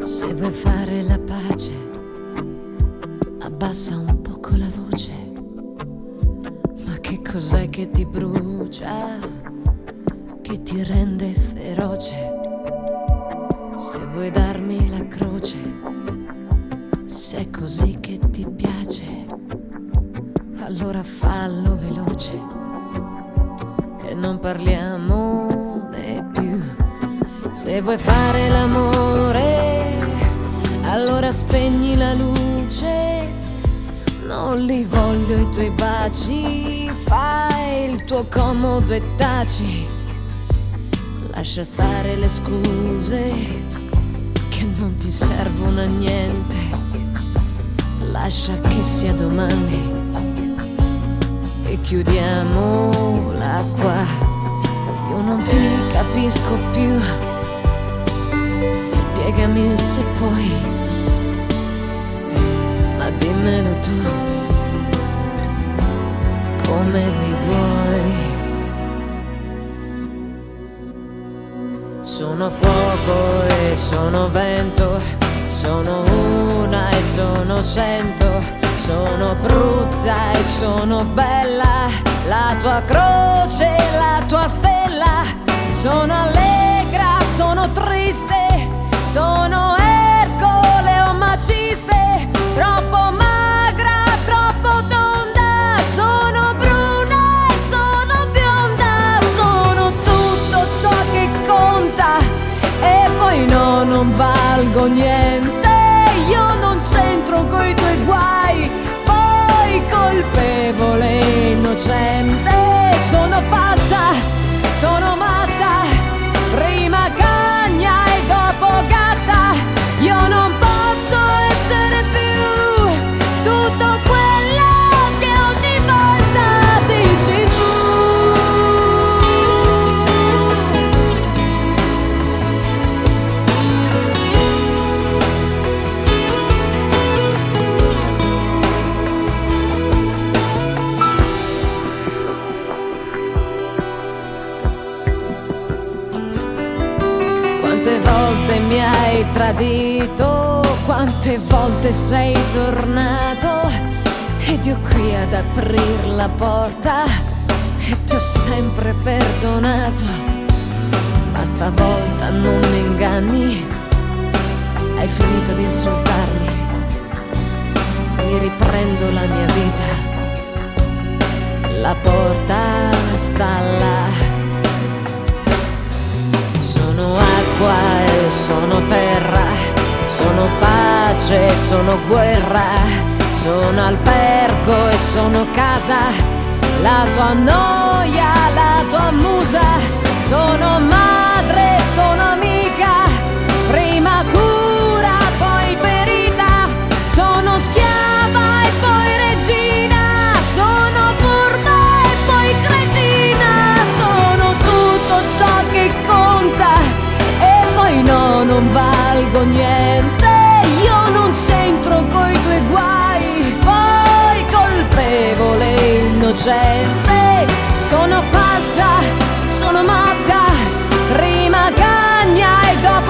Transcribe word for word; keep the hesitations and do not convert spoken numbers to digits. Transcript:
Se vuoi fare la pace, abbassa un poco la voce. Ma che cos'è che ti brucia, che ti rende feroce? Se vuoi darmi la croce, se è così che ti piace, allora fallo veloce e non parliamone più. Se vuoi fare l'amore, allora spegni la luce. Non li voglio i tuoi baci, fai il tuo comodo e taci. Lascia stare le scuse che non ti servono a niente. Lascia che sia domani e chiudiamola qua. Io non ti capisco più, spiegami se puoi, ma dimmelo tu, come mi vuoi. Sono fuoco e sono vento, sono una e sono cento, sono brutta e sono bella, la tua croce, la tua stella. Sono allegra, sono triste, sono Ercole o Maciste, troppo magra, troppo tonda, sono bruna e sono bionda, sono tutto ciò che conta e poi no, non valgo niente. Io non c'entro coi tuoi guai, poi colpevole e innocente. Sono falsa, sono matta, prima cagna e dopo gatta. Io non posso essere più tutto quello che ogni volta dici tu. Quante volte mi hai tradito, quante volte sei tornato, ed io qui ad aprir la porta e ti ho sempre perdonato. Ma stavolta non mi inganni, hai finito di insultarmi, mi riprendo la mia vita, la porta sta là. Sono acqua e sono terra, sono pace e sono guerra, sono albergo e sono casa, la tua noia, la tua musa. Sono madre e sono amica, prima cura poi ferita, sono schiava e poi regina, sono furba e poi cretina, sono tutto ciò che conta e poi no, non valgo niente. Io non c'entro coi tuoi guai, poi colpevole e innocente. Sono falsa, sono matta, prima cagna e dopo